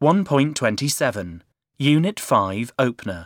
1.27 Unit 5 Opener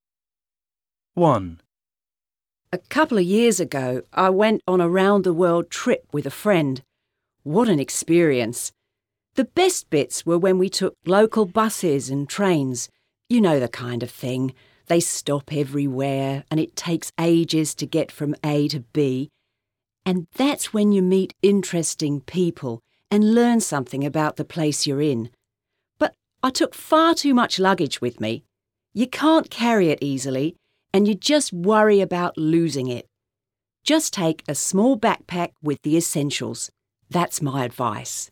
1. A couple of years ago, I went on a round-the-world trip with a friend. What an experience! The best bits were when we took local buses and trains. You know the kind of thing. They stop everywhere and it takes ages to get from A to B. And that's when you meet interesting people and learn something about the place you're in. But I took far too much luggage with me. You can't carry it easily, and you just worry about losing it. Just take a small backpack with the essentials. That's my advice.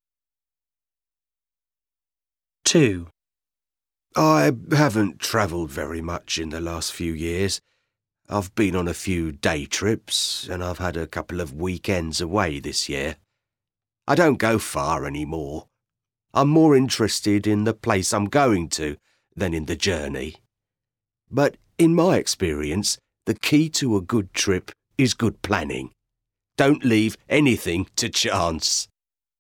2. I haven't travelled very much in the last few years. I've been on a few day trips and I've had a couple of weekends away this year. I don't go far anymore. I'm more interested in the place I'm going to than in the journey. But in my experience, the key to a good trip is good planning. Don't leave anything to chance.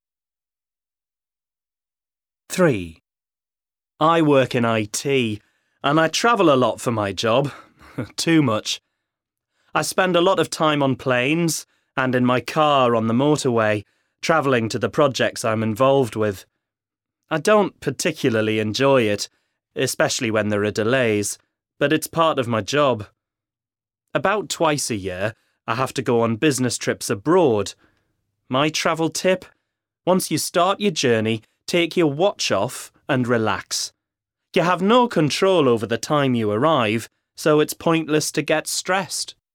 3. I work in IT and I travel a lot for my job. Too much. I spend a lot of time on planes and in my car on the motorway, travelling to the projects I'm involved with. I don't particularly enjoy it, especially when there are delays, but it's part of my job. About twice a year, I have to go on business trips abroad. My travel tip? Once you start your journey, take your watch off and relax. You have no control over the time you arrive, so it's pointless to get stressed.